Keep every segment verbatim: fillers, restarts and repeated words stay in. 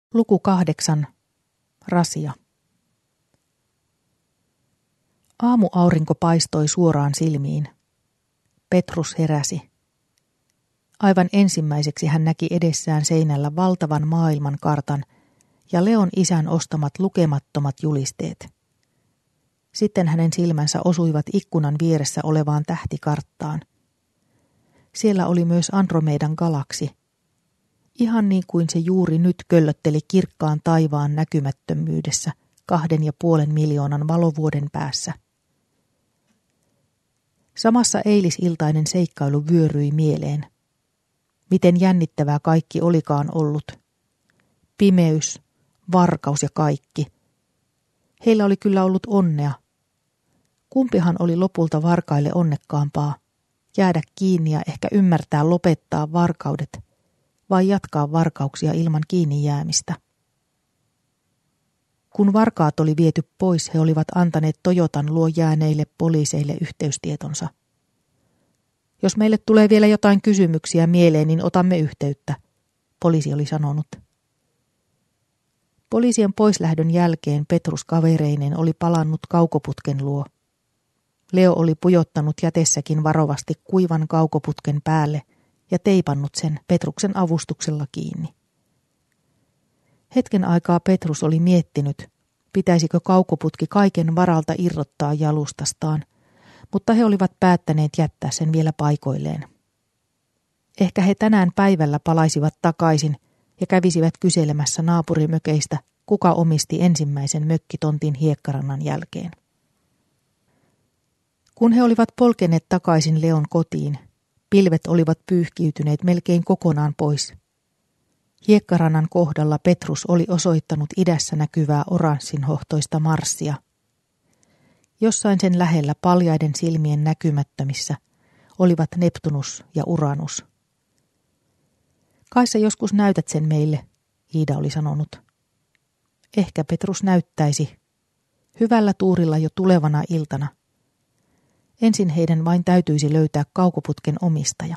Luku kahdeksan. Rasia. Aamuaurinko paistoi suoraan silmiin. Petrus heräsi. Aivan ensimmäiseksi hän näki edessään seinällä valtavan maailmankartan ja Leon isän ostamat lukemattomat julisteet. Sitten hänen silmänsä osuivat ikkunan vieressä olevaan tähtikarttaan. Siellä oli myös Andromedan galaksi. Ihan niin kuin se juuri nyt köllötteli kirkkaan taivaan näkymättömyydessä kahden ja puolen miljoonan valovuoden päässä. Samassa eilisiltainen seikkailu vyöryi mieleen. Miten jännittävää kaikki olikaan ollut. Pimeys, varkaus ja kaikki. Heillä oli kyllä ollut onnea. Kumpihan oli lopulta varkaille onnekkaampaa, jäädä kiinni ja ehkä ymmärtää lopettaa varkaudet, vai jatkaa varkauksia ilman kiinni jäämistä. Kun varkaat oli viety pois, he olivat antaneet Toyotan luo jääneille poliiseille yhteystietonsa. Jos meille tulee vielä jotain kysymyksiä mieleen, niin otamme yhteyttä, poliisi oli sanonut. Poliisien poislähdön jälkeen Petrus kavereinen oli palannut kaukoputken luo. Leo oli pujottanut jätessäkin varovasti kuivan kaukoputken päälle ja teipannut sen Petruksen avustuksella kiinni. Hetken aikaa Petrus oli miettinyt, pitäisikö kaukoputki kaiken varalta irrottaa jalustastaan, mutta he olivat päättäneet jättää sen vielä paikoilleen. Ehkä he tänään päivällä palaisivat takaisin ja kävisivät kyselemässä naapurimökeistä, kuka omisti ensimmäisen mökkitontin hiekkarannan jälkeen. Kun he olivat polkeneet takaisin Leon kotiin, pilvet olivat pyyhkiytyneet melkein kokonaan pois. Hiekkarannan kohdalla Petrus oli osoittanut idässä näkyvää oranssinhohtoista Marssia. Jossain sen lähellä paljaiden silmien näkymättömissä olivat Neptunus ja Uranus. Kai sä joskus näytät sen meille, Iida oli sanonut. Ehkä Petrus näyttäisi. Hyvällä tuurilla jo tulevana iltana. Ensin heidän vain täytyisi löytää kaukoputken omistaja.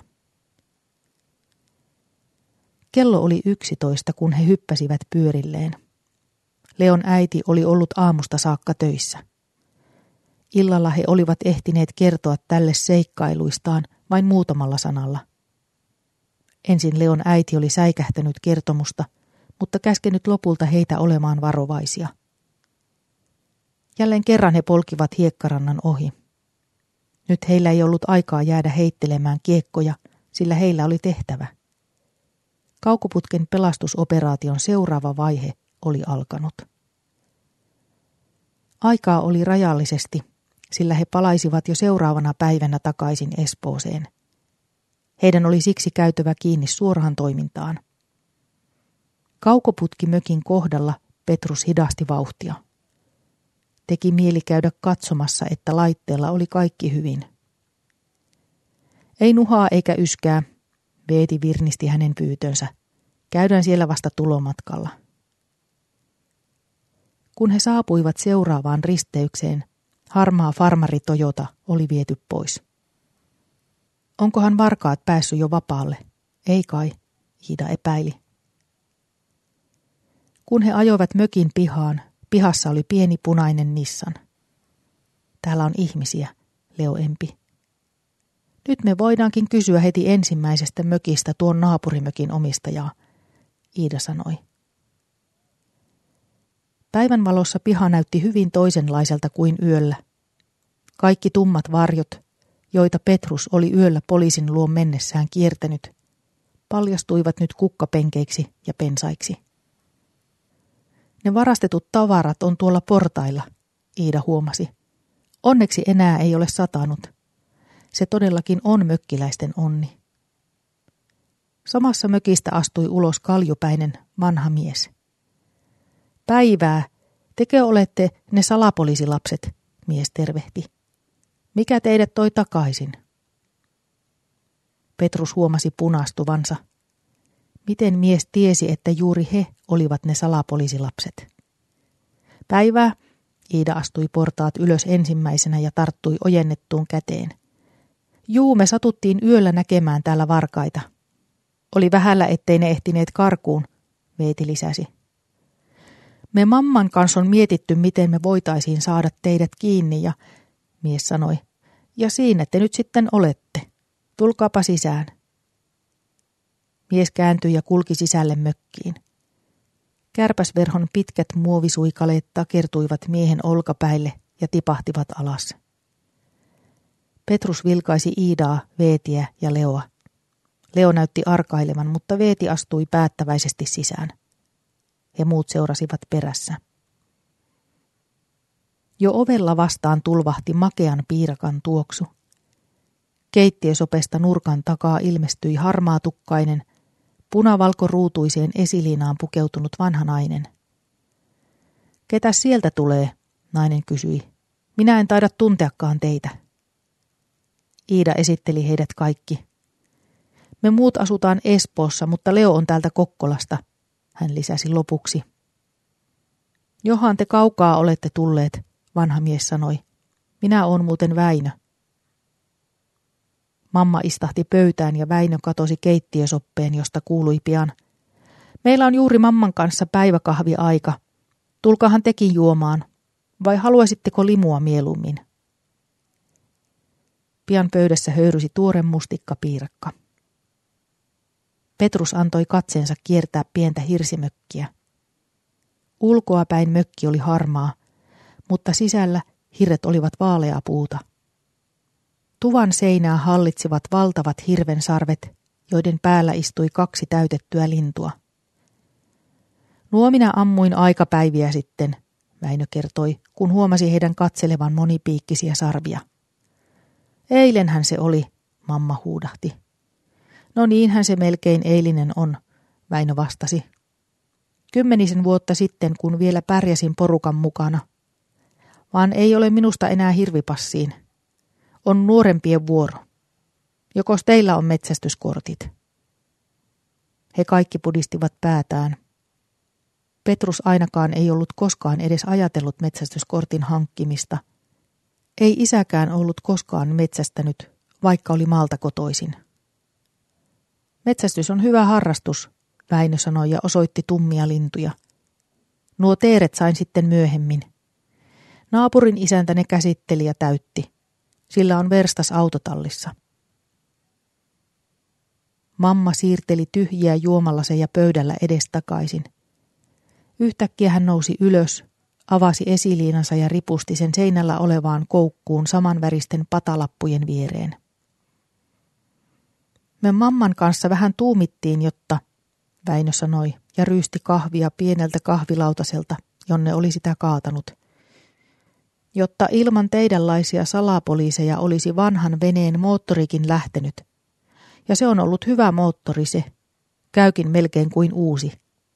Kello oli yksitoista, kun he hyppäsivät pyörilleen. Leon äiti oli ollut aamusta saakka töissä. Illalla he olivat ehtineet kertoa tälle seikkailuistaan vain muutamalla sanalla. Ensin Leon äiti oli säikähtänyt kertomusta, mutta käskenyt lopulta heitä olemaan varovaisia. Jälleen kerran he polkivat hiekkarannan ohi. Nyt heillä ei ollut aikaa jäädä heittelemään kiekkoja, sillä heillä oli tehtävä. Kaukoputken pelastusoperaation seuraava vaihe oli alkanut. Aikaa oli rajallisesti, sillä he palaisivat jo seuraavana päivänä takaisin Espooseen. Heidän oli siksi käytävä kiinni suoraan toimintaan. Kaukoputkimökin kohdalla Petrus hidasti vauhtia. Teki mieli käydä katsomassa, että laitteella oli kaikki hyvin. Ei nuhaa eikä yskää, Veeti virnisti hänen pyytönsä. Käydään siellä vasta tulomatkalla. Kun he saapuivat seuraavaan risteykseen, harmaa farmari Toyota oli viety pois. Onkohan varkaat päässyt jo vapaalle? Ei kai, Iida epäili. Kun he ajoivat mökin pihaan, pihassa oli pieni punainen Nissan. Täällä on ihmisiä, Leo empi. Nyt me voidaankin kysyä heti ensimmäisestä mökistä tuon naapurimökin omistajaa, Iida sanoi. Päivänvalossa piha näytti hyvin toisenlaiselta kuin yöllä. Kaikki tummat varjot, joita Petrus oli yöllä poliisin luo mennessään kiertänyt, paljastuivat nyt kukkapenkeiksi ja pensaiksi. Ne varastetut tavarat on tuolla portailla, Iida huomasi. Onneksi enää ei ole satanut. Se todellakin on mökkiläisten onni. Samassa mökistä astui ulos kaljupäinen vanha mies. Päivää, tekö olette ne salapoliisilapset, mies tervehti. Mikä teidät toi takaisin? Petrus huomasi punastuvansa. Miten mies tiesi, että juuri he olivat ne salapoliisilapset? Päivää, Iida astui portaat ylös ensimmäisenä ja tarttui ojennettuun käteen. Juu, me satuttiin yöllä näkemään täällä varkaita. Oli vähällä, ettei ne ehtineet karkuun, Veeti lisäsi. Me mamman kanssa on mietitty, miten me voitaisiin saada teidät kiinni ja, mies sanoi, ja siinä te nyt sitten olette. Tulkaapa sisään. Mies kääntyi ja kulki sisälle mökkiin. Kärpäsverhon pitkät muovisuikaleet takertuivat miehen olkapäille ja tipahtivat alas. Petrus vilkaisi Iidaa, Veetiä ja Leoa. Leo näytti arkailevan, mutta Veeti astui päättäväisesti sisään. He muut seurasivat perässä. Jo ovella vastaan tulvahti makean piirakan tuoksu. Keittiösopesta nurkan takaa ilmestyi harmaatukkainen, punavalkoruutuiseen esiliinaan pukeutunut vanha nainen. Ketä sieltä tulee? Nainen kysyi. Minä en taida tunteakaan teitä. Iida esitteli heidät kaikki. Me muut asutaan Espoossa, mutta Leo on täältä Kokkolasta, hän lisäsi lopuksi. Johan te kaukaa olette tulleet, vanha mies sanoi. Minä oon muuten Väinö. Mamma istahti pöytään ja Väinö katosi keittiösoppeen, josta kuului pian. Meillä on juuri mamman kanssa päiväkahviaika. Tulkaahan tekin juomaan. Vai haluaisitteko limua mieluummin? Pian pöydässä höyrysi tuore mustikkapiirakka. Petrus antoi katseensa kiertää pientä hirsimökkiä. Ulkoapäin mökki oli harmaa, mutta sisällä hirret olivat vaaleaa puuta. Tuvan seinää hallitsivat valtavat hirvensarvet, joiden päällä istui kaksi täytettyä lintua. Nuo minä ammuin aikapäiviä sitten, Väinö kertoi, kun huomasi heidän katselevan monipiikkisiä sarvia. Eilenhän se oli, mamma huudahti. No niinhän se melkein eilinen on, Väinö vastasi. Kymmenisen vuotta sitten, kun vielä pärjäsin porukan mukana. Vaan ei ole minusta enää hirvipassiin. On nuorempien vuoro. Jokos teillä on metsästyskortit? He kaikki pudistivat päätään. Petrus ainakaan ei ollut koskaan edes ajatellut metsästyskortin hankkimista. Ei isäkään ollut koskaan metsästänyt, vaikka oli maalta kotoisin. Metsästys on hyvä harrastus, Väinö sanoi ja osoitti tummia lintuja. Nuo teeret sain sitten myöhemmin. Naapurin isäntä ne käsitteli ja täytti. Sillä on verstas autotallissa. Mamma siirteli tyhjiä juomalaseja pöydällä edestakaisin. Yhtäkkiä hän nousi ylös, avasi esiliinansa ja ripusti sen seinällä olevaan koukkuun samanväristen patalappujen viereen. Me mamman kanssa vähän tuumittiin, jotta, Väinö sanoi ja ryysti kahvia pieneltä kahvilautaselta, jonne oli sitä kaatanut. Jotta ilman teidänlaisia salapoliiseja olisi vanhan veneen moottorikin lähtenyt. Ja se on ollut hyvä moottori se, käykin melkein kuin uusi.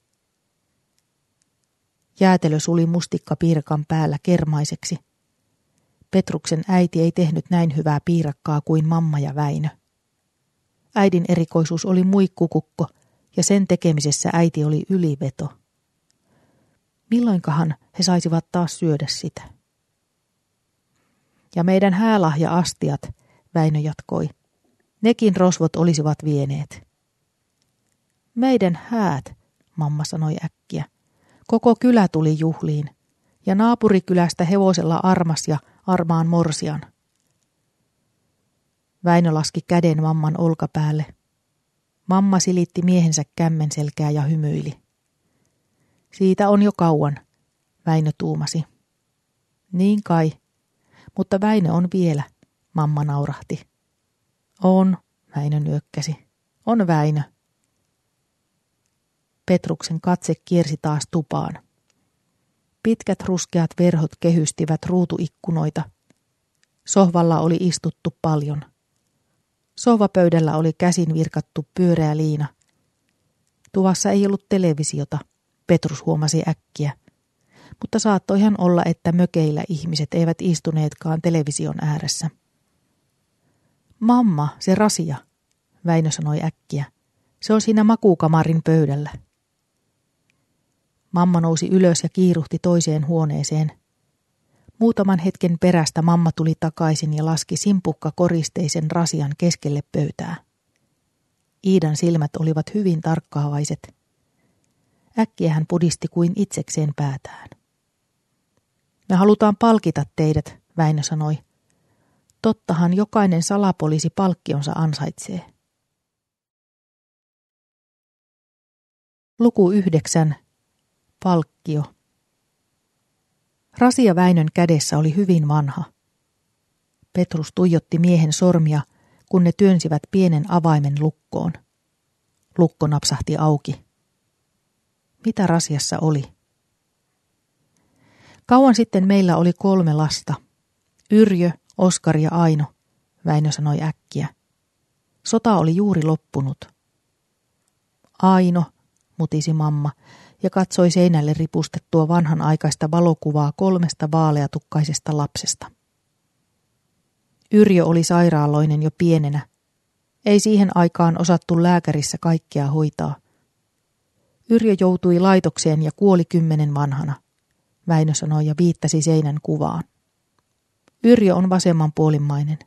Jäätelö suli mustikkapiirakan päällä kermaiseksi. Petruksen äiti ei tehnyt näin hyvää piirakkaa kuin mamma ja Väinö. Äidin erikoisuus oli muikkukukko ja sen tekemisessä äiti oli yliveto. Milloinkahan he saisivat taas syödä sitä? Ja meidän häälahja-astiat, Väinö jatkoi. Nekin rosvot olisivat vieneet. Meidän häät, mamma sanoi äkkiä. Koko kylä tuli juhliin, ja naapurikylästä hevosella armas ja armaan morsian. Väinö laski käden mamman olkapäälle. Mamma silitti miehensä kämmen selkää ja hymyili. Siitä on jo kauan, Väinö tuumasi. Niin kai, mutta Väinö on vielä, mamma naurahti. On, Väinö nyökkäsi. On Väinö. Petruksen katse kiersi taas tupaan. Pitkät ruskeat verhot kehystivät ruutuikkunoita. Sohvalla oli istuttu paljon. Sohvapöydällä oli käsin virkattu pyöreä liina. Tuvassa ei ollut televisiota, Petrus huomasi äkkiä. Mutta saattoihan olla, että mökeillä ihmiset eivät istuneetkaan television ääressä. Mamma, se rasia, Väinö sanoi äkkiä. Se on siinä makuukamarin pöydällä. Mamma nousi ylös ja kiiruhti toiseen huoneeseen. Muutaman hetken perästä mamma tuli takaisin ja laski simpukka koristeisen rasian keskelle pöytää. Iidan silmät olivat hyvin tarkkaavaiset. Äkkiä hän pudisti kuin itsekseen päätään. Me halutaan palkita teidät, Väinö sanoi. Tottahan jokainen salapoliisi palkkionsa ansaitsee. Luku yhdeksän. Palkkio. Rasia Väinön kädessä oli hyvin vanha. Petrus tuijotti miehen sormia, kun ne työnsivät pienen avaimen lukkoon. Lukko napsahti auki. Mitä rasiassa oli? Kauan sitten meillä oli kolme lasta. Yrjö, Oskari ja Aino, Väinö sanoi äkkiä. Sota oli juuri loppunut. Aino, mutisi mamma ja katsoi seinälle ripustettua vanhanaikaista valokuvaa kolmesta vaaleatukkaisesta lapsesta. Yrjö oli sairaaloinen jo pienenä. Ei siihen aikaan osattu lääkärissä kaikkea hoitaa. Yrjö joutui laitokseen ja kuoli kymmenen vanhana, Väinö sanoi ja viittasi seinän kuvaan. Yrjö on vasemmanpuolimmainen.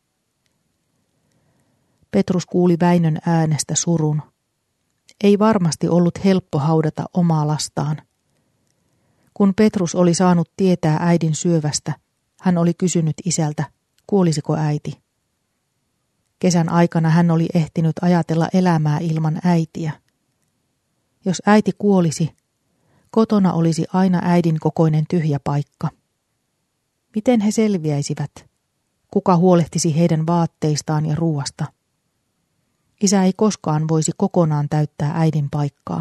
Petrus kuuli Väinön äänestä surun. Ei varmasti ollut helppo haudata omaa lastaan. Kun Petrus oli saanut tietää äidin syövästä, hän oli kysynyt isältä, kuolisiko äiti. Kesän aikana hän oli ehtinyt ajatella elämää ilman äitiä. Jos äiti kuolisi, kotona olisi aina äidin kokoinen tyhjä paikka. Miten he selviäisivät? Kuka huolehtisi heidän vaatteistaan ja ruuasta? Isä ei koskaan voisi kokonaan täyttää äidin paikkaa.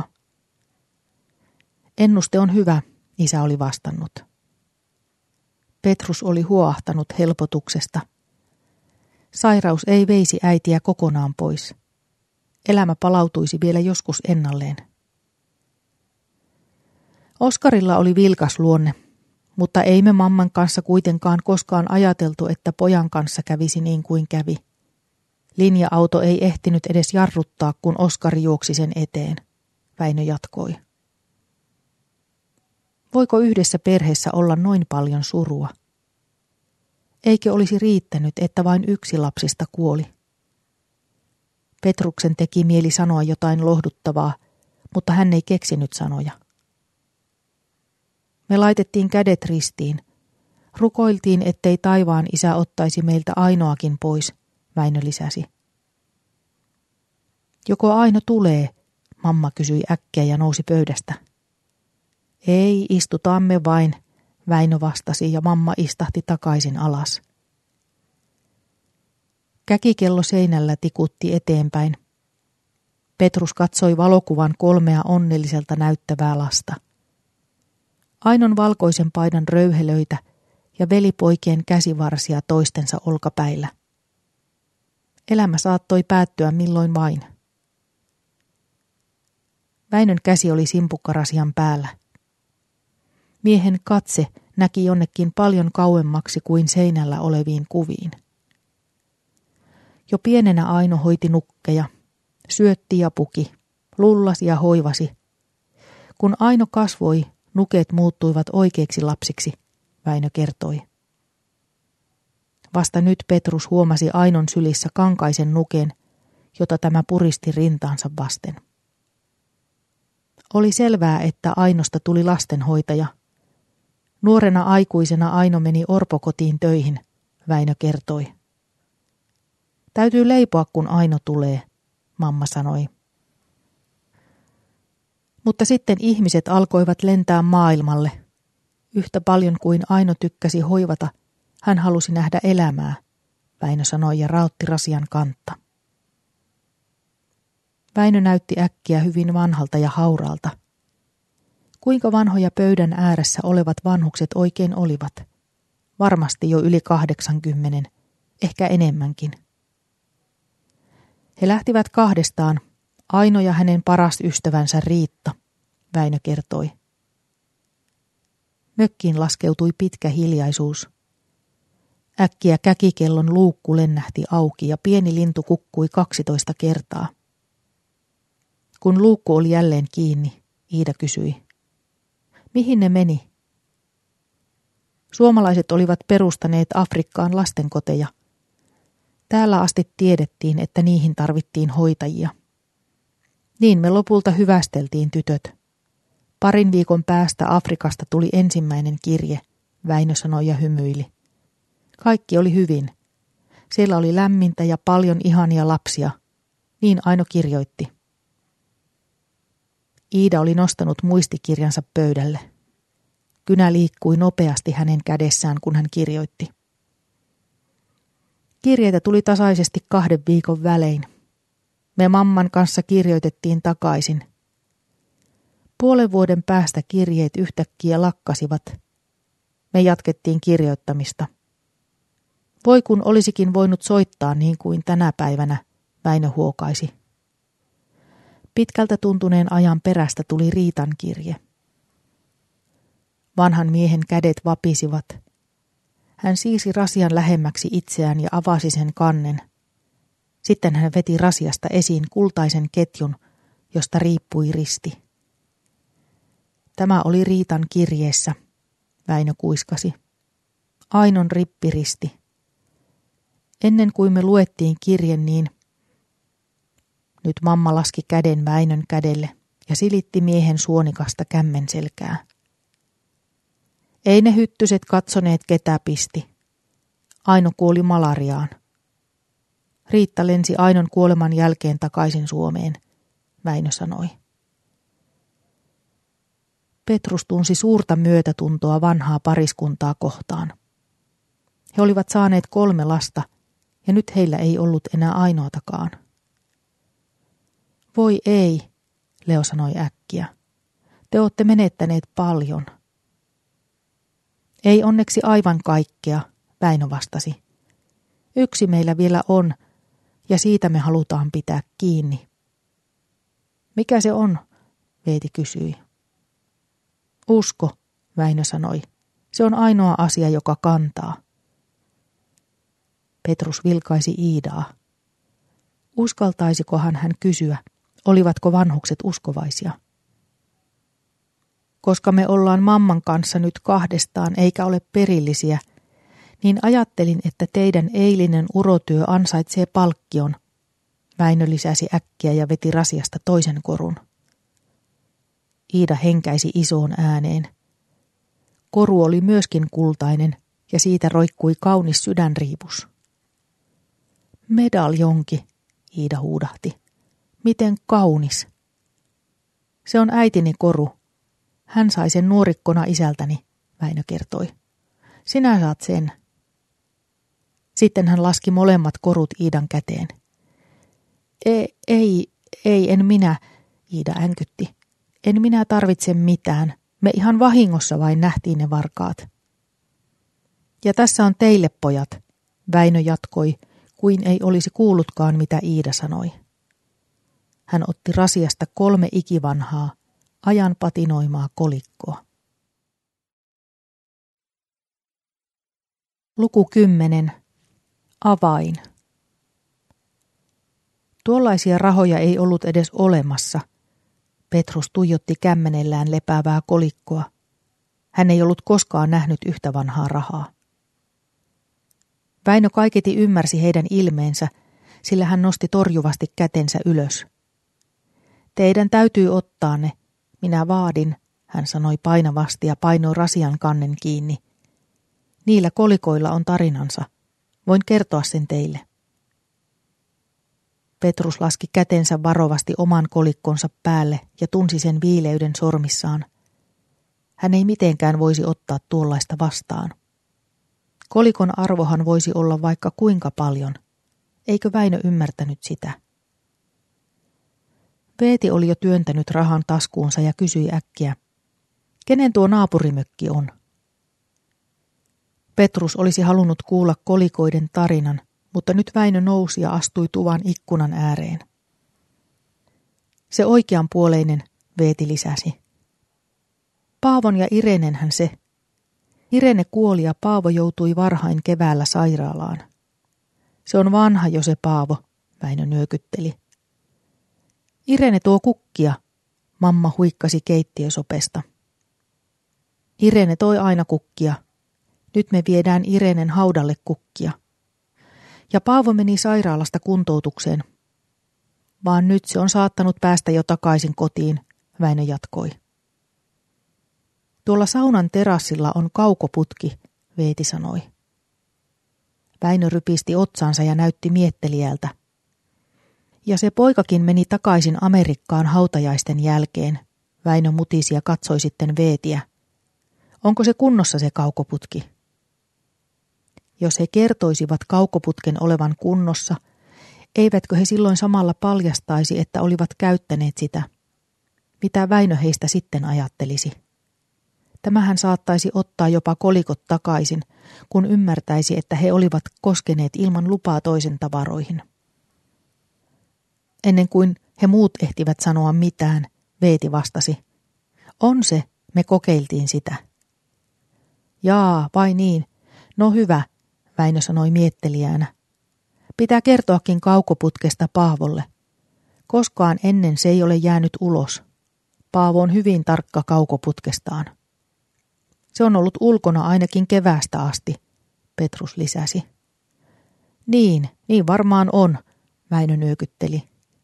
Ennuste on hyvä, isä oli vastannut. Petrus oli huoahtanut helpotuksesta. Sairaus ei veisi äitiä kokonaan pois. Elämä palautuisi vielä joskus ennalleen. Oskarilla oli vilkas luonne, mutta ei me mamman kanssa kuitenkaan koskaan ajateltu, että pojan kanssa kävisi niin kuin kävi. Linja-auto ei ehtinyt edes jarruttaa, kun Oskari juoksi sen eteen, Väinö jatkoi. Voiko yhdessä perheessä olla noin paljon surua? Eikö olisi riittänyt, että vain yksi lapsista kuoli? Petruksen teki mieli sanoa jotain lohduttavaa, mutta hän ei keksinyt sanoja. Me laitettiin kädet ristiin. Rukoiltiin, ettei taivaan isä ottaisi meiltä Ainoakin pois, Väinö lisäsi. Joko Aino tulee, mamma kysyi äkkiä ja nousi pöydästä. Ei, istutamme vain, Väinö vastasi ja mamma istahti takaisin alas. Käkikello seinällä tikutti eteenpäin. Petrus katsoi valokuvan kolmea onnelliselta näyttävää lasta. Ainon valkoisen paidan röyhelöitä ja velipoikien käsivarsia toistensa olkapäillä. Elämä saattoi päättyä milloin vain. Väinön käsi oli simpukkarasian päällä. Miehen katse näki jonnekin paljon kauemmaksi kuin seinällä oleviin kuviin. Jo pienenä Aino hoiti nukkeja, syötti ja puki, lullasi ja hoivasi. Kun Aino kasvoi, nuket muuttuivat oikeiksi lapsiksi, Väinö kertoi. Vasta nyt Petrus huomasi Ainon sylissä kankaisen nuken, jota tämä puristi rintaansa vasten. Oli selvää, että Ainosta tuli lastenhoitaja. Nuorena aikuisena Aino meni orpokotiin töihin, Väinö kertoi. Täytyy leipoa, kun Aino tulee, mamma sanoi. Mutta sitten ihmiset alkoivat lentää maailmalle. Yhtä paljon kuin Aino tykkäsi hoivata, hän halusi nähdä elämää, Väinö sanoi ja raotti rasian kantta. Väinö näytti äkkiä hyvin vanhalta ja hauraalta. Kuinka vanhoja pöydän ääressä olevat vanhukset oikein olivat? Varmasti jo yli kahdeksankymmenen, ehkä enemmänkin. He lähtivät kahdestaan, Aino ja hänen paras ystävänsä Riitta, Väinö kertoi. Mökkiin laskeutui pitkä hiljaisuus. Äkkiä käkikellon luukku lennähti auki ja pieni lintu kukkui kaksitoista kertaa. Kun luukku oli jälleen kiinni, Iida kysyi. Mihin ne meni? Suomalaiset olivat perustaneet Afrikkaan lastenkoteja. Täällä asti tiedettiin, että niihin tarvittiin hoitajia. Niin me lopulta hyvästeltiin tytöt. Parin viikon päästä Afrikasta tuli ensimmäinen kirje, Väinö sanoi ja hymyili. Kaikki oli hyvin. Siellä oli lämmintä ja paljon ihania lapsia. Niin Aino kirjoitti. Iida oli nostanut muistikirjansa pöydälle. Kynä liikkui nopeasti hänen kädessään, kun hän kirjoitti. Kirjeitä tuli tasaisesti kahden viikon välein. Me mamman kanssa kirjoitettiin takaisin. Puolen vuoden päästä kirjeet yhtäkkiä lakkasivat. Me jatkettiin kirjoittamista. Voi kun olisikin voinut soittaa niin kuin tänä päivänä, Väinö huokaisi. Pitkältä tuntuneen ajan perästä tuli Riitan kirje. Vanhan miehen kädet vapisivat. Hän siirsi rasian lähemmäksi itseään ja avasi sen kannen. Sitten hän veti rasiasta esiin kultaisen ketjun, josta riippui risti. Tämä oli Riitan kirjeessä, Väinö kuiskasi. Ainon rippiristi. Ennen kuin me luettiin kirjen, niin nyt mamma laski käden Väinön kädelle ja silitti miehen suonikasta kämmen selkää. Ei ne hyttyset katsoneet ketä pisti. Aino kuoli malariaan. Riitta lensi Ainon kuoleman jälkeen takaisin Suomeen, Väinö sanoi. Petrus tunsi suurta myötätuntoa vanhaa pariskuntaa kohtaan. He olivat saaneet kolme lasta, ja nyt heillä ei ollut enää ainoatakaan. Voi ei, Leo sanoi äkkiä. Te olette menettäneet paljon. Ei onneksi aivan kaikkea, Väinö vastasi. Yksi meillä vielä on, ja siitä me halutaan pitää kiinni. Mikä se on? Veeti kysyi. Usko, Väinö sanoi. Se on ainoa asia, joka kantaa. Petrus vilkaisi Iidaa. Uskaltaisikohan hän kysyä, olivatko vanhukset uskovaisia? Koska me ollaan mamman kanssa nyt kahdestaan eikä ole perillisiä, niin ajattelin, että teidän eilinen urotyö ansaitsee palkkion. Väinö lisäsi äkkiä ja veti rasiasta toisen korun. Iida henkäisi isoon ääneen. Koru oli myöskin kultainen ja siitä roikkui kaunis sydänriipus. Medaljonki, Iida huudahti. Miten kaunis. Se on äitini koru. Hän sai sen nuorikkona isältäni, Väinö kertoi. Sinä saat sen. Sitten hän laski molemmat korut Iidan käteen. Ei, ei, ei, en minä, Iida änkytti. En minä tarvitse mitään. Me ihan vahingossa vain nähtiin ne varkaat. Ja tässä on teille, pojat, Väinö jatkoi, kuin ei olisi kuullutkaan, mitä Iida sanoi. Hän otti rasiasta kolme ikivanhaa, ajan patinoimaa kolikkoa. Luku kymmenen. Avain. Tuollaisia rahoja ei ollut edes olemassa. Petrus tuijotti kämmenellään lepäävää kolikkoa. Hän ei ollut koskaan nähnyt yhtä vanhaa rahaa. Väinö kaiketi ymmärsi heidän ilmeensä, sillä hän nosti torjuvasti kätensä ylös. Teidän täytyy ottaa ne. Minä vaadin, hän sanoi painavasti ja painoi rasian kannen kiinni. Niillä kolikoilla on tarinansa. Voin kertoa sen teille. Petrus laski kätensä varovasti oman kolikkonsa päälle ja tunsi sen viileyden sormissaan. Hän ei mitenkään voisi ottaa tuollaista vastaan. Kolikon arvohan voisi olla vaikka kuinka paljon. Eikö Väinö ymmärtänyt sitä? Veeti oli jo työntänyt rahan taskuunsa ja kysyi äkkiä. Kenen tuo naapurimökki on? Petrus olisi halunnut kuulla kolikoiden tarinan, mutta nyt Väinö nousi ja astui tuvan ikkunan ääreen. Se oikeanpuoleinen, Veeti lisäsi. Paavon ja Irenenhän se. Irene kuoli ja Paavo joutui varhain keväällä sairaalaan. Se on vanha jo se Paavo, Väinö nyökytteli. Irene tuo kukkia, mamma huikkasi keittiösopesta. Irene toi aina kukkia. Nyt me viedään Irenen haudalle kukkia. Ja Paavo meni sairaalasta kuntoutukseen. Vaan nyt se on saattanut päästä jo takaisin kotiin, Väinö jatkoi. Tuolla saunan terassilla on kaukoputki, Veeti sanoi. Väinö rypisti otsansa ja näytti miettelijältä. Ja se poikakin meni takaisin Amerikkaan hautajaisten jälkeen. Väinö mutisi ja katsoi sitten Veetiä. Onko se kunnossa se kaukoputki? Jos he kertoisivat kaukoputken olevan kunnossa, eivätkö he silloin samalla paljastaisi, että olivat käyttäneet sitä? Mitä Väinö heistä sitten ajattelisi? Tämähän saattaisi ottaa jopa kolikot takaisin, kun ymmärtäisi, että he olivat koskeneet ilman lupaa toisen tavaroihin. Ennen kuin he muut ehtivät sanoa mitään, Veeti vastasi. On se, me kokeiltiin sitä. Jaa, vai niin? No hyvä, Väinö sanoi miettelijänä. Pitää kertoakin kaukoputkesta Paavolle. Koskaan ennen se ei ole jäänyt ulos. Paavo on hyvin tarkka kaukoputkestaan. Se on ollut ulkona ainakin keväästä asti, Petrus lisäsi. Niin, niin varmaan on, Väinö nyökytteli.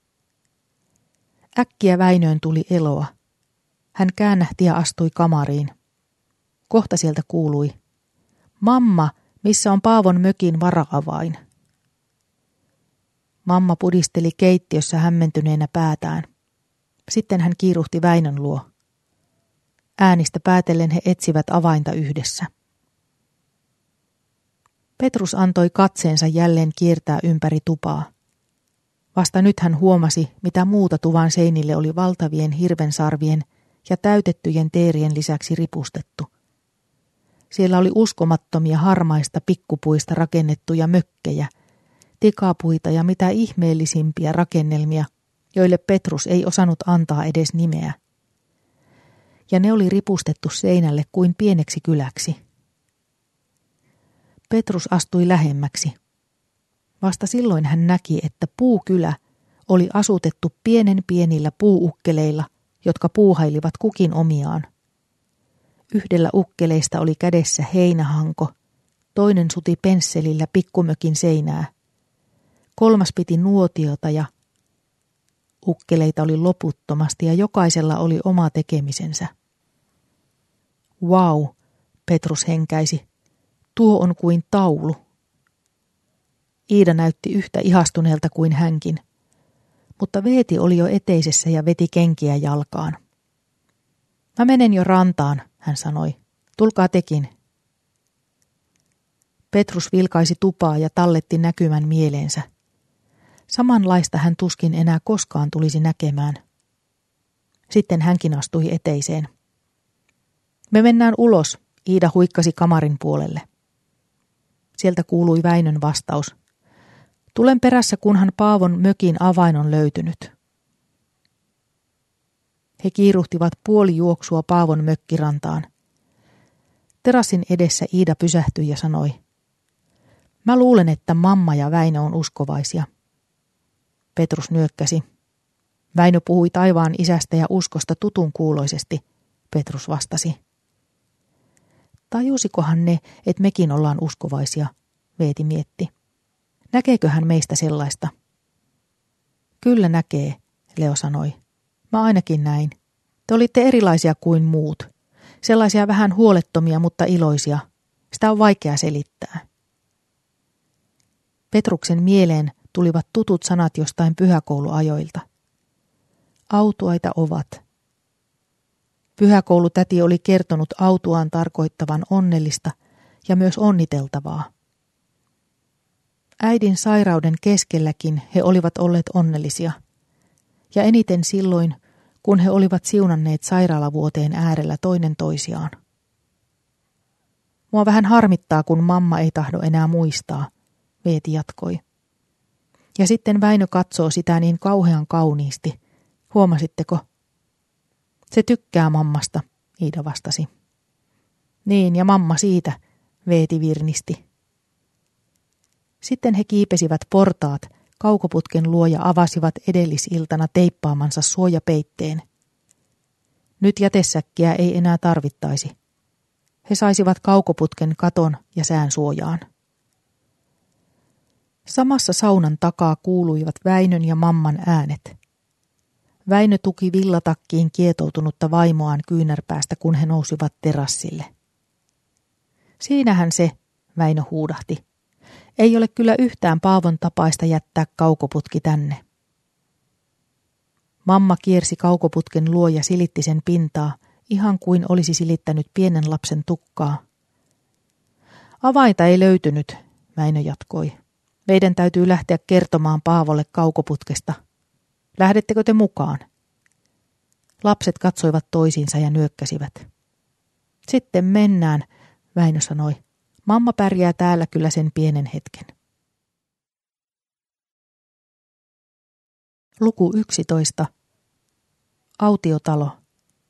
Äkkiä Väinöön tuli eloa. Hän käännähti ja astui kamariin. Kohta sieltä kuului. Mamma, missä on Paavon mökin vara-avain? Mamma pudisteli keittiössä hämmentyneenä päätään. Sitten hän kiiruhti Väinön luo. Äänistä päätellen he etsivät avainta yhdessä. Petrus antoi katseensa jälleen kiertää ympäri tupaa. Vasta nyt hän huomasi, mitä muuta tuvan seinille oli valtavien hirvensarvien ja täytettyjen teerien lisäksi ripustettu. Siellä oli uskomattomia harmaista pikkupuista rakennettuja mökkejä, tikapuita ja mitä ihmeellisimpiä rakennelmia, joille Petrus ei osannut antaa edes nimeä. Ja ne oli ripustettu seinälle kuin pieneksi kyläksi. Petrus astui lähemmäksi. Vasta silloin hän näki, että puukylä oli asutettu pienen pienillä puuukkeleilla, jotka puuhailivat kukin omiaan. Yhdellä ukkeleista oli kädessä heinähanko, toinen suti pensselillä pikkumökin seinää. Kolmas piti nuotiota ja ukkeleita oli loputtomasti ja jokaisella oli oma tekemisensä. Vau, Petrus henkäisi, tuo on kuin taulu. Iida näytti yhtä ihastuneelta kuin hänkin, mutta Veeti oli jo eteisessä ja veti kenkiä jalkaan. Mä menen jo rantaan, hän sanoi. Tulkaa tekin. Petrus vilkaisi tupaa ja talletti näkymän mieleensä. Samanlaista hän tuskin enää koskaan tulisi näkemään. Sitten hänkin astui eteiseen. Me mennään ulos, Iida huikkasi kamarin puolelle. Sieltä kuului Väinön vastaus. Tulen perässä, kunhan Paavon mökin avain on löytynyt. He kiiruhtivat puoli juoksua Paavon mökkirantaan. Terassin edessä Iida pysähtyi ja sanoi. Mä luulen, että mamma ja Väinö on uskovaisia. Petrus nyökkäsi. Väinö puhui taivaan isästä ja uskosta tutun kuuloisesti, Petrus vastasi. Tajusikohan ne, että mekin ollaan uskovaisia, Veeti mietti. Näkeeköhän meistä sellaista? Kyllä näkee, Leo sanoi. Mä ainakin näin. Te olitte erilaisia kuin muut. Sellaisia vähän huolettomia, mutta iloisia. Sitä on vaikea selittää. Petruksen mieleen tulivat tutut sanat jostain pyhäkouluajoilta. Autuaita ovat. Pyhäkoulutäti oli kertonut autuaan tarkoittavan onnellista ja myös onniteltavaa. Äidin sairauden keskelläkin he olivat olleet onnellisia. Ja eniten silloin, kun he olivat siunanneet sairaalavuoteen äärellä toinen toisiaan. Mua vähän harmittaa, kun mamma ei tahdo enää muistaa, Veeti jatkoi. Ja sitten Väinö katsoo sitä niin kauhean kauniisti. Huomasitteko? Se tykkää mammasta, Iida vastasi. Niin, ja mamma siitä, Veeti virnisti. Sitten he kiipesivät portaat kaukoputken luo ja avasivat edellisiltana teippaamansa suojapeitteen. Nyt jätesäkkiä ei enää tarvittaisi. He saisivat kaukoputken katon ja sään suojaan. Samassa saunan takaa kuuluivat Väinön ja mamman äänet. Väinö tuki villatakkiin kietoutunutta vaimoaan kyynärpäästä, kun he nousivat terassille. Siinähän se, Väinö huudahti. Ei ole kyllä yhtään Paavon tapaista jättää kaukoputki tänne. Mamma kiersi kaukoputken luo ja silitti sen pintaa, ihan kuin olisi silittänyt pienen lapsen tukkaa. Avainta ei löytynyt, Väinö jatkoi. Meidän täytyy lähteä kertomaan Paavolle kaukoputkesta. Lähdettekö te mukaan? Lapset katsoivat toisiinsa ja nyökkäsivät. Sitten mennään, Väinö sanoi. Mamma pärjää täällä kyllä sen pienen hetken. Luku yksitoista. Autiotalo.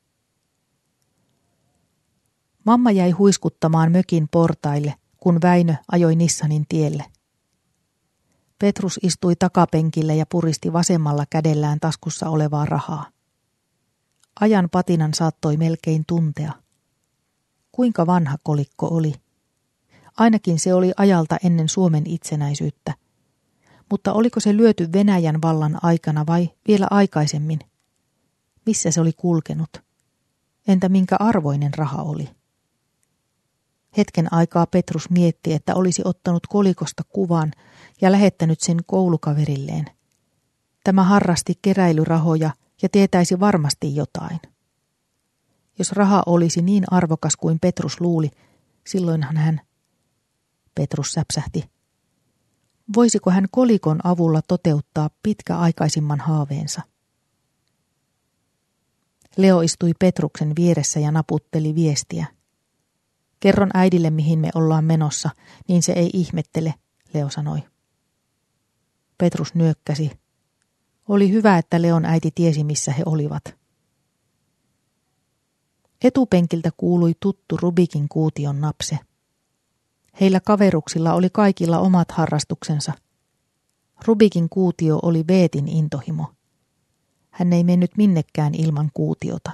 Mamma jäi huiskuttamaan mökin portaille, kun Väinö ajoi Nissanin tielle. Petrus istui takapenkille ja puristi vasemmalla kädellään taskussa olevaa rahaa. Ajan patinan saattoi melkein tuntea. Kuinka vanha kolikko oli? Ainakin se oli ajalta ennen Suomen itsenäisyyttä. Mutta oliko se lyöty Venäjän vallan aikana vai vielä aikaisemmin? Missä se oli kulkenut? Entä minkä arvoinen raha oli? Hetken aikaa Petrus mietti, että olisi ottanut kolikosta kuvan ja lähettänyt sen koulukaverilleen. Tämä harrasti keräilyrahoja ja tietäisi varmasti jotain. Jos raha olisi niin arvokas kuin Petrus luuli, silloinhan hän... Petrus säpsähti. Voisiko hän kolikon avulla toteuttaa pitkäaikaisimman haaveensa? Leo istui Petruksen vieressä ja naputteli viestiä. Kerron äidille, mihin me ollaan menossa, niin se ei ihmettele, Leo sanoi. Petrus nyökkäsi. Oli hyvä, että Leon äiti tiesi, missä he olivat. Etupenkiltä kuului tuttu Rubikin kuution napse. Heillä kaveruksilla oli kaikilla omat harrastuksensa. Rubikin kuutio oli Veetin intohimo. Hän ei mennyt minnekään ilman kuutiota.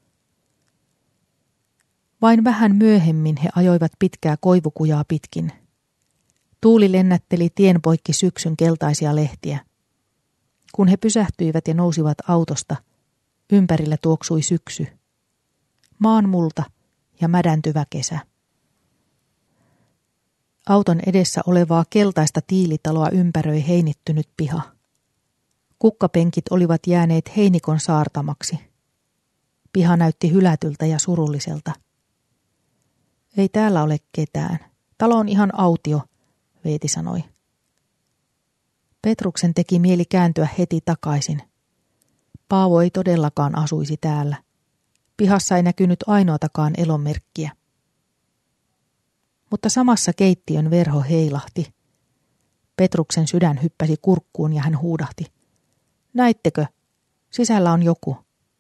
Vain vähän myöhemmin he ajoivat pitkää koivukujaa pitkin. Tuuli lennätteli tien poikki syksyn keltaisia lehtiä. Kun he pysähtyivät ja nousivat autosta, ympärillä tuoksui syksy. Maanmulta ja mädäntyvä kesä. Auton edessä olevaa keltaista tiilitaloa ympäröi heinittynyt piha. Kukkapenkit olivat jääneet heinikon saartamaksi. Piha näytti hylätyltä ja surulliselta. Ei täällä ole ketään. Talo on ihan autio, Veeti sanoi. Petruksen teki mieli kääntyä heti takaisin. Paavo ei todellakaan asuisi täällä. Pihassa ei näkynyt ainoatakaan elonmerkkiä. Mutta samassa keittiön verho heilahti. Petruksen sydän hyppäsi kurkkuun ja hän huudahti. Näittekö? Sisällä on joku.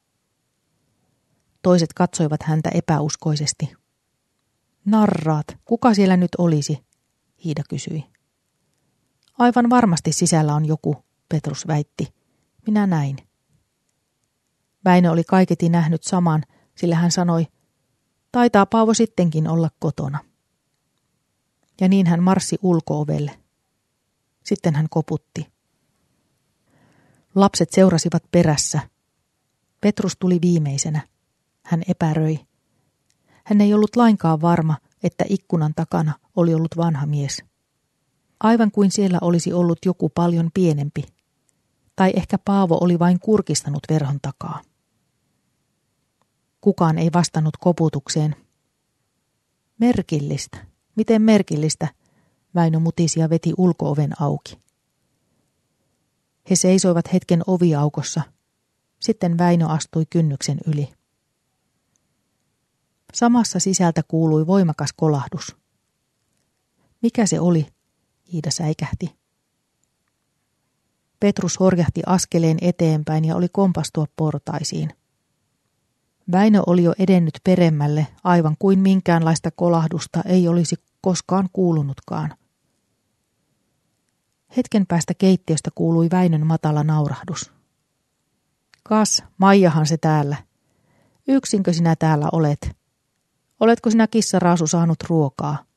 Toiset katsoivat häntä epäuskoisesti. Narraat, kuka siellä nyt olisi? Iida kysyi. Aivan varmasti sisällä on joku, Petrus väitti. Minä näin. Väinö oli kaiketi nähnyt saman, sillä hän sanoi, taitaa Paavo sittenkin olla kotona. Ja niin hän marssi ulko-ovelle. Sitten hän koputti. Lapset seurasivat perässä. Petrus tuli viimeisenä. Hän epäröi. Hän ei ollut lainkaan varma, että ikkunan takana oli ollut vanha mies. Aivan kuin siellä olisi ollut joku paljon pienempi. Tai ehkä Paavo oli vain kurkistanut verhon takaa. Kukaan ei vastannut koputukseen. Merkillistä. Miten merkillistä? Väinö mutisi ja veti ulko-oven auki. He seisoivat hetken oviaukossa. Sitten Väinö astui kynnyksen yli. Samassa sisältä kuului voimakas kolahdus. Mikä se oli? Iida säikähti. Petrus horjahti askeleen eteenpäin ja oli kompastua portaisiin. Väinö oli jo edennyt peremmälle, aivan kuin minkäänlaista kolahdusta ei olisi koskaan kuulunutkaan. Hetken päästä keittiöstä kuului Väinön matala naurahdus. Kas, Maijahan se täällä. Yksinkö sinä täällä olet? Oletko sinä kissaraasu saanut ruokaa?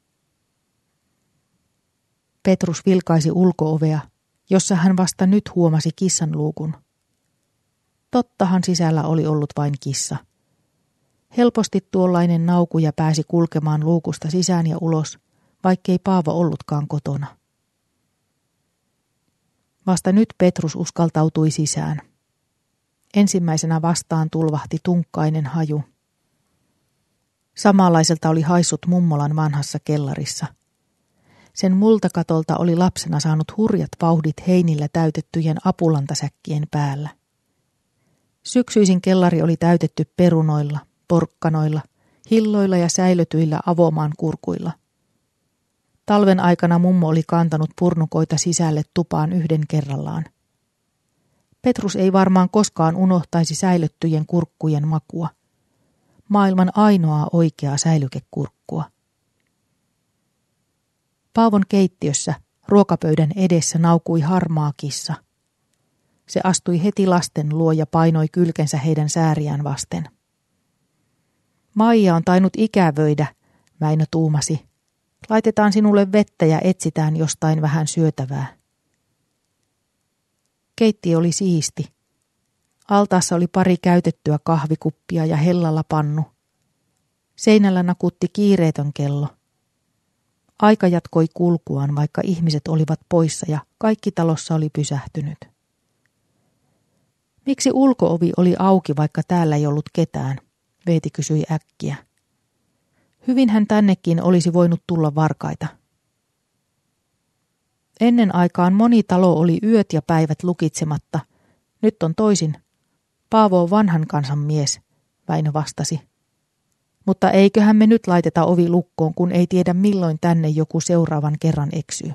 Petrus vilkaisi ulko-ovea, jossa hän vasta nyt huomasi kissan luukun. Tottahan sisällä oli ollut vain kissa. Helposti tuollainen naukuja pääsi kulkemaan luukusta sisään ja ulos, vaikkei Paavo ollutkaan kotona. Vasta nyt Petrus uskaltautui sisään. Ensimmäisenä vastaan tulvahti tunkkainen haju. Samanlaiselta oli haissut mummolan vanhassa kellarissa. Sen multakatolta oli lapsena saanut hurjat vauhdit heinillä täytettyjen apulantasäkkien päällä. Syksyisin kellari oli täytetty perunoilla, porkkanoilla, hilloilla ja säilötyillä avomaan kurkuilla. Talven aikana mummo oli kantanut purnukoita sisälle tupaan yhden kerrallaan. Petrus ei varmaan koskaan unohtaisi säilöttyjen kurkkujen makua. Maailman ainoaa oikeaa säilykekurkkua. Paavon keittiössä ruokapöydän edessä naukui harmaa kissa. Se astui heti lasten luo ja painoi kylkensä heidän sääriään vasten. Maija on tainnut ikävöidä, Väinö tuumasi. Laitetaan sinulle vettä ja etsitään jostain vähän syötävää. Keittiö oli siisti. Altaassa oli pari käytettyä kahvikuppia ja hellalla pannu. Seinällä nakutti kiireetön kello. Aika jatkoi kulkuaan, vaikka ihmiset olivat poissa ja kaikki talossa oli pysähtynyt. Miksi ulkoovi oli auki, vaikka täällä ei ollut ketään? Veeti kysyi äkkiä. Hyvinhän tännekin olisi voinut tulla varkaita. Ennen aikaan moni talo oli yöt ja päivät lukitsematta. Nyt on toisin. Paavo on vanhan kansan mies, Väinö vastasi. Mutta eiköhän me nyt laiteta ovi lukkoon, kun ei tiedä milloin tänne joku seuraavan kerran eksyy.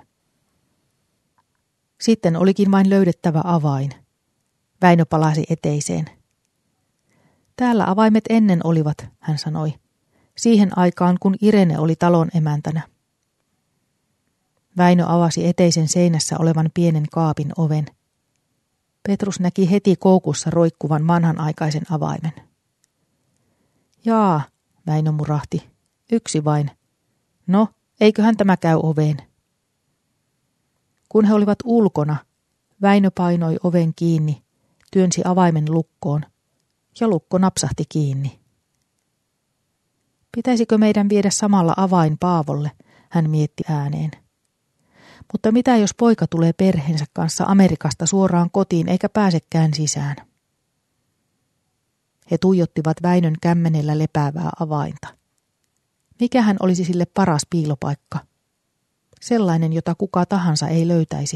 Sitten olikin vain löydettävä avain. Väinö palasi eteiseen. Täällä avaimet ennen olivat, hän sanoi. Siihen aikaan, kun Irene oli talon emäntänä. Väinö avasi eteisen seinässä olevan pienen kaapin oven. Petrus näki heti koukussa roikkuvan vanhanaikaisen avaimen. Jaa, Väinö murahti. Yksi vain. No, eiköhän tämä käy oveen. Kun he olivat ulkona, Väinö painoi oven kiinni, työnsi avaimen lukkoon ja lukko napsahti kiinni. Pitäisikö meidän viedä samalla avain Paavolle, hän mietti ääneen. Mutta mitä jos poika tulee perheensä kanssa Amerikasta suoraan kotiin eikä pääsekään sisään? He tuijottivat Väinön kämmenellä lepäävää avainta. Mikähän olisi sille paras piilopaikka? Sellainen, jota kuka tahansa ei löytäisi.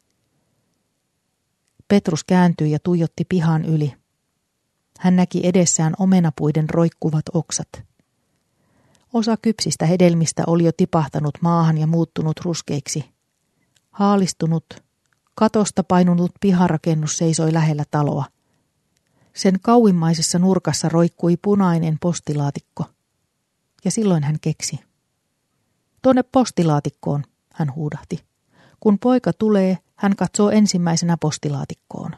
Petrus kääntyi ja tuijotti pihan yli. Hän näki edessään omenapuiden roikkuvat oksat. Osa kypsistä hedelmistä oli jo tipahtanut maahan ja muuttunut ruskeiksi. Haalistunut, katosta painunut piharakennus seisoi lähellä taloa. Sen kauimmaisessa nurkassa roikkui punainen postilaatikko. Ja silloin hän keksi. Tuonne postilaatikkoon, hän huudahti. Kun poika tulee, hän katsoo ensimmäisenä postilaatikkoon.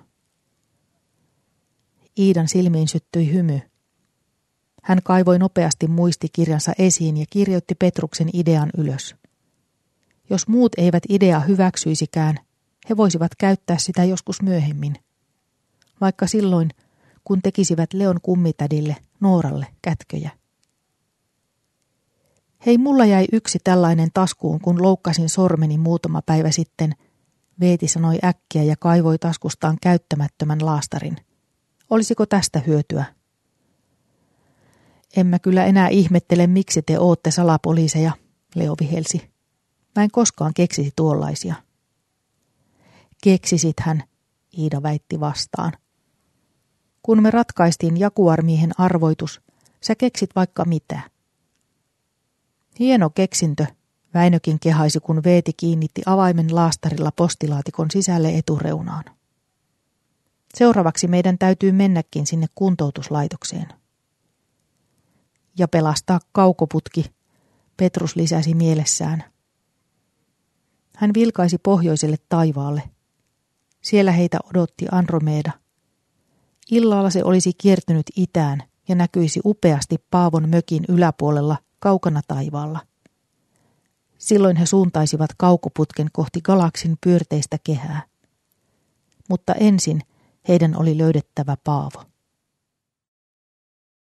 Iidan silmiin syttyi hymy. Hän kaivoi nopeasti muistikirjansa esiin ja kirjoitti Petruksen idean ylös. Jos muut eivät ideaa hyväksyisikään, he voisivat käyttää sitä joskus myöhemmin. Vaikka silloin, kun tekisivät Leon kummitädille, Nooralle, kätköjä. Hei, mulla jäi yksi tällainen taskuun, kun loukkasin sormeni muutama päivä sitten, Veeti sanoi äkkiä ja kaivoi taskustaan käyttämättömän laastarin. Olisiko tästä hyötyä? En mä kyllä enää ihmettele, miksi te ootte salapoliiseja, Leo vihelsi. Mä en koskaan keksisi tuollaisia. Keksisithän, Iida väitti vastaan. Kun me ratkaistiin Jaguar-miehen arvoitus, sä keksit vaikka mitä. Hieno keksintö, Väinökin kehaisi, kun Veeti kiinnitti avaimen laastarilla postilaatikon sisälle etureunaan. Seuraavaksi meidän täytyy mennäkin sinne kuntoutuslaitokseen. Ja pelastaa kaukoputki, Petrus lisäsi mielessään. Hän vilkaisi pohjoiselle taivaalle. Siellä heitä odotti Andromeda. Illalla se olisi kiertynyt itään ja näkyisi upeasti Paavon mökin yläpuolella kaukana taivaalla. Silloin he suuntaisivat kaukoputken kohti galaksin pyörteistä kehää. Mutta ensin Heidän oli löydettävä Paavo.